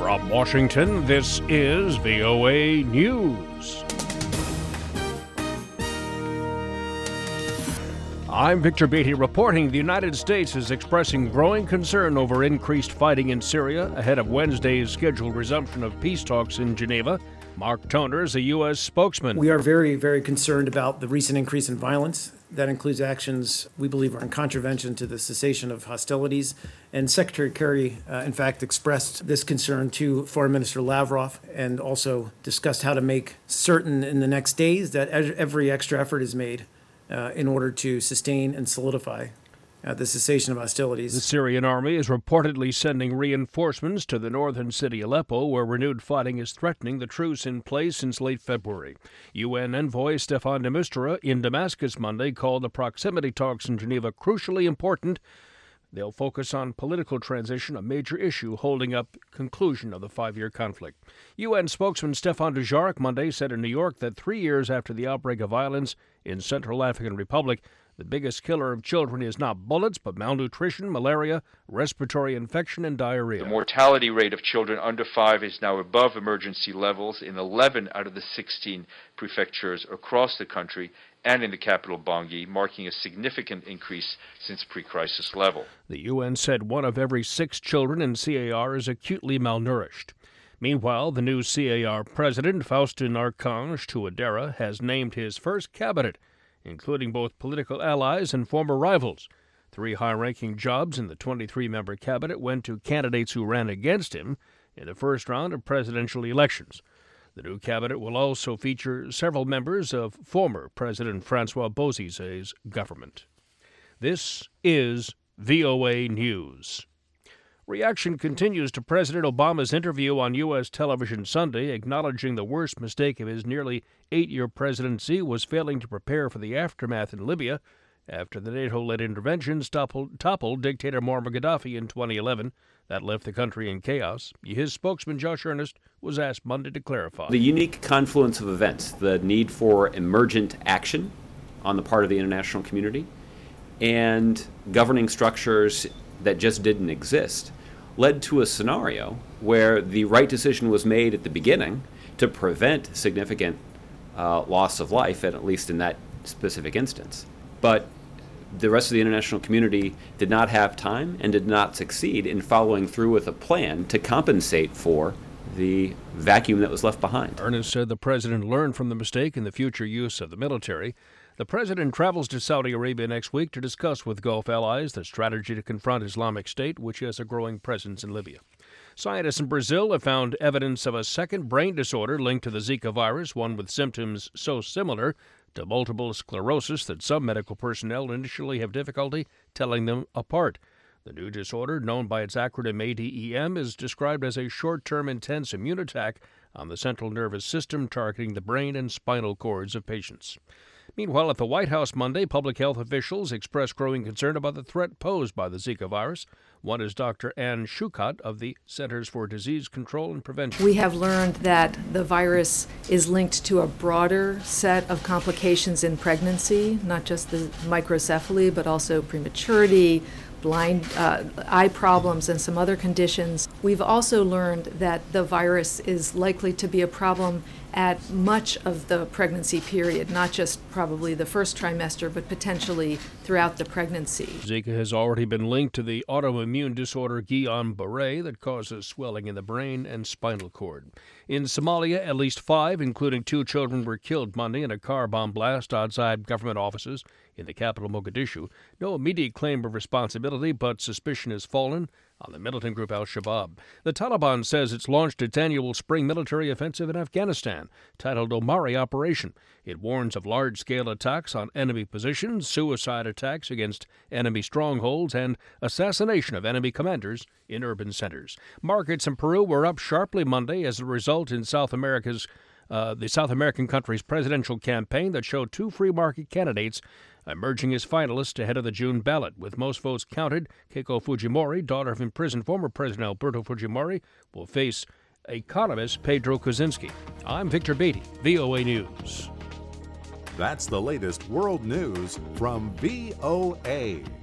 From Washington, this is VOA News. I'm Victor Beatty reporting the United States is expressing growing concern over increased fighting in Syria ahead of Wednesday's scheduled resumption of peace talks in Geneva. Mark Toner is a U.S. spokesman. We are very, very concerned about the recent increase in violence. That includes actions we believe are in contravention to the cessation of hostilities. And Secretary Kerry, in fact, expressed this concern to Foreign Minister Lavrov and also discussed how to make certain in the next days that every extra effort is made in order to sustain and solidify the cessation of hostilities. The Syrian army is reportedly sending reinforcements to the northern city Aleppo, where renewed fighting is threatening the truce in place since late February. UN envoy Staffan de Mistura in Damascus Monday called the proximity talks in Geneva crucially important. They'll focus on political transition, a major issue holding up conclusion of the 5-year conflict. UN spokesman Stéphane Dujarric Monday said in New York that 3 years after the outbreak of violence in Central African Republic, the biggest killer of children is not bullets, but malnutrition, malaria, respiratory infection, and diarrhea. The mortality rate of children under 5 is now above emergency levels in 11 out of the 16 prefectures across the country and in the capital Bangui, marking a significant increase since pre-crisis level. The UN said 1 of every 6 children in CAR is acutely malnourished. Meanwhile, the new CAR president, Faustin Archange Touadéra, has named his first cabinet, including both political allies and former rivals. 3 high-ranking jobs in the 23-member cabinet went to candidates who ran against him in the first round of presidential elections. The new cabinet will also feature several members of former President Francois Bozizé's government. This is VOA News. Reaction continues to President Obama's interview on U.S. television Sunday, acknowledging the worst mistake of his nearly 8-year presidency was failing to prepare for the aftermath in Libya after the NATO-led interventions toppled dictator Muammar Gaddafi in 2011. That left the country in chaos. His spokesman, Josh Earnest, was asked Monday to clarify. The unique confluence of events, the need for emergent action on the part of the international community, and governing structures that just didn't exist, led to a scenario where the right decision was made at the beginning to prevent significant loss of life, at least in that specific instance. But the rest of the international community did not have time and did not succeed in following through with a plan to compensate for the vacuum that was left behind. Earnest said the president learned from the mistake in the future use of the military. The president travels to Saudi Arabia next week to discuss with Gulf allies the strategy to confront Islamic State, which has a growing presence in Libya. Scientists in Brazil have found evidence of a second brain disorder linked to the Zika virus, one with symptoms so similar to multiple sclerosis that some medical personnel initially have difficulty telling them apart. The new disorder, known by its acronym ADEM, is described as a short-term intense immune attack on the central nervous system targeting the brain and spinal cords of patients. Meanwhile, at the White House Monday, public health officials expressed growing concern about the threat posed by the Zika virus. One is Dr. Anne Schuchat of the Centers for Disease Control and Prevention. We have learned that the virus is linked to a broader set of complications in pregnancy, not just the microcephaly, but also prematurity, blind eye problems, and some other conditions. We've also learned that the virus is likely to be a problem at much of the pregnancy period, not just probably the first trimester, but potentially throughout the pregnancy. Zika has already been linked to the autoimmune disorder Guillain-Barré that causes swelling in the brain and spinal cord. In Somalia, at least 5, including 2 children, were killed Monday in a car bomb blast outside government offices in the capital Mogadishu. No immediate claim of responsibility, but suspicion has fallen on the militant group al-Shabaab. The Taliban says it's launched its annual spring military offensive in Afghanistan, titled Omari Operation. It warns of large-scale attacks on enemy positions, suicide attacks against enemy strongholds, and assassination of enemy commanders in urban centers. Markets in Peru were up sharply Monday as a result in the South American country's presidential campaign that showed 2 free market candidates emerging as finalists ahead of the June ballot. With most votes counted, Keiko Fujimori, daughter of imprisoned former President Alberto Fujimori, will face economist Pedro Kuczynski. I'm Victor Beatty, VOA News. That's the latest world news from VOA.